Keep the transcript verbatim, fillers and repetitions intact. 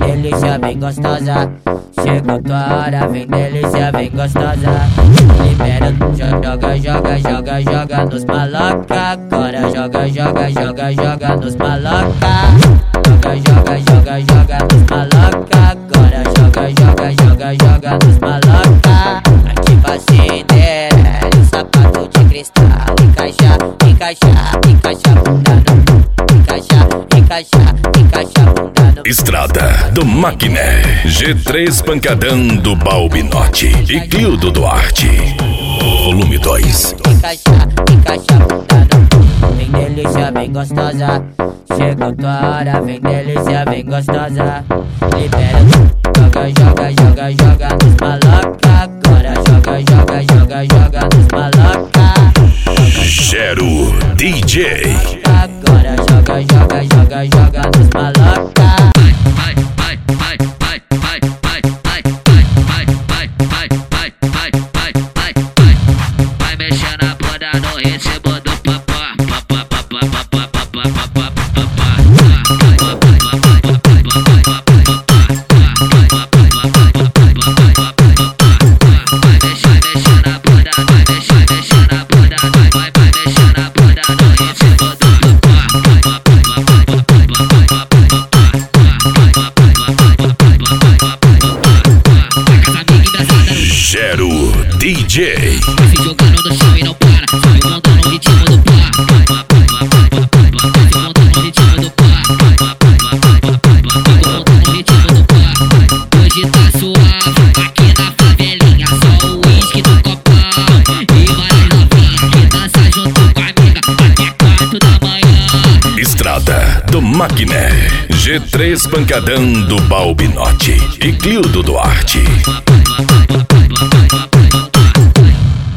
delícia, bem gostosa. Chegou tua hora, vem delícia, bem gostosa. Libera, joga, joga, joga, joga nos maloca. Agora joga, joga, joga, joga nos maloca. Joga, joga, joga, joga nos maloca. Agora joga, joga, joga, joga nos maloca. Ativa a Cinderela, o sapato de cristal. Encaixa, encaixa, encaixa bunda no. Encaixa, encaixa, encaixa bunda no. Estrada do Maquiné, G três Pancadão do Balbinote e Cliudo Duarte, volume dois. Encaixa, encaixa bunda no. Vem delícia, bem gostosa. Chegou tua hora, vem delícia, bem gostosa. Libera, joga, joga, joga, joga nos maloca. Agora joga, joga, joga, joga nos maloca. Gero D J. Agora joga, joga, joga, joga nos maloca. Vai, vai, vai, vai, vai, vai, vai, vai, vai, vai, vai, vai, vai, vai, vai, vai mexendo a bunda no ritmo do papá, papá, papá, papá, papá, papá, papá. Vai mexendo a bunda, vai mexendo a bunda, vai, vai, vai mexendo a bunda no ritmo do Gero D J. vai se jogando no chão e não para, vai montando o ritmo do pá. Vai montando o ritmo do pá. Vai montando o ritmo do pá. Hoje tá suave, aqui na favelinha, só o uísque do copão. E várias novinhas que dança junto com a amiga até quatro da manhã. Estrada do Maquiné, G três Pancadão do Balbinote e Cliudo Duarte.